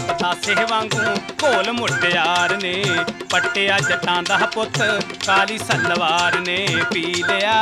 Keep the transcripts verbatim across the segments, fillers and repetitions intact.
ਪਤਾਸੇ ਵਾਂਗੂ ਘੋਲ ਮੁਟਿਆਰ ਨੇ। ਪੱਟਿਆ ਜੱਟਾਂ ਦਾ ਪੁੱਤ ਕਾਲੀ ਸਲਵਾਰ ਨੇ ਪੀ ਲਿਆ।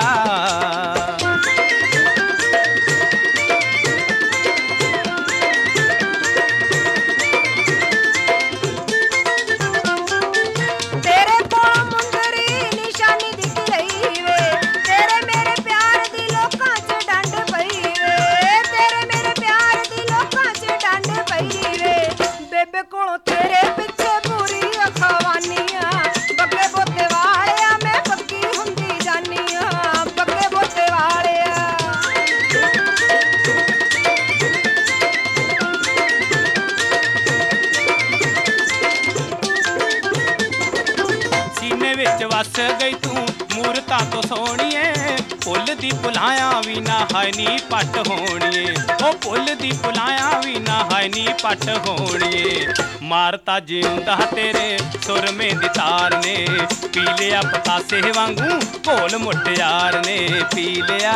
ਵਿੱਚ ਵਸ ਗਈ ਤੂੰ ਮੂਰਤਾਂ ਤੋਂ ਸੋਹਣੀਏ। ਪੁੱਲ ਦੀ ਪੁਲਾਇਆ ਵੀ ਨਾ ਹਾਏ ਨੀ ਪੱਟ ਹੋਣੀਏ। ਉਹ ਪੁੱਲ ਦੀ ਪੁਲਾਇਆ ਵੀ ਨਾ ਹਾਏ ਨੀ ਪੱਟ ਹੋਣੀਏ। ਮਾਰਤਾ ਜਿਉਂਦਾ ਤੇਰੇ ਸੁਰਮੇ ਦੀ ਤਾਰ ਨੇ ਪੀ ਲਿਆ ਪਤਾਸੇ ਵਾਂਗੂ ਘੋਲ ਮੁਟਿਆਰ ਨੇ ਪੀ ਲਿਆ।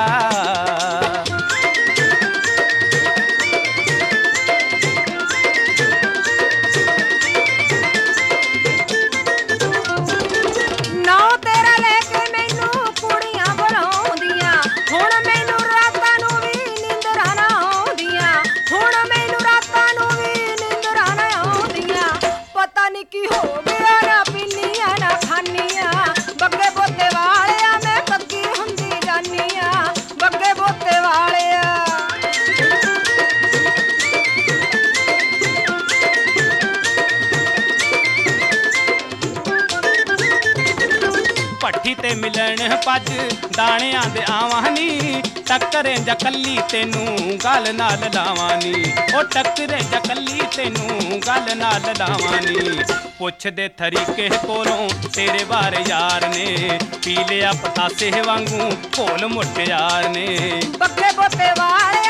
ਕੀ ਹੋ ਗਿਆ ਨਾ ਪੀਨੀਆਂ ਨਾ ਖਾਨੀਆਂ ਬੱਗੇ ਬੋਤੇ ਵਾਲਿਆ ਮੈਂ ਬੱਗੀ ਹੁੰਦੀ ਜਾਨੀਆਂ ਬੱਗੇ ਬੋਤੇ ਵਾਲਿਆ। ਭੱਠੀ ਤੇ ਮਿਲਣ ਭੱਜ ਦਾਣਿਆਂ ਦੇ ਆਵਾਂ ਨੀ। ਟੱਕਰੇ ਜਾਂ ਕੱਲੀ ਤੈਨੂੰ ਗੱਲ ਨਾਲ ਲਾਵਾਂ ਨੀ। ਉਹ ਟੱਕਰੇ ਜਾਂ ਕੱਲੀ ਤੈਨੂੰ ਗੱਲ ਨਾਲ ਲਾਵਾਂ ਨੀ। ਪੁੱਛਦੇ ਤਰੀਕੇ ਕੋਲੋਂ ਤੇਰੇ ਬਾਰੇ ਯਾਰ ਨੇ ਪੀ ਲਿਆ ਪਤਾਸੇ ਵਾਂਗੂ ਘੋਲ ਮੁਟਿਆਰ ਨੇ। ਬੱਗੇ ਬੋਤੇ ਵਾਲੇ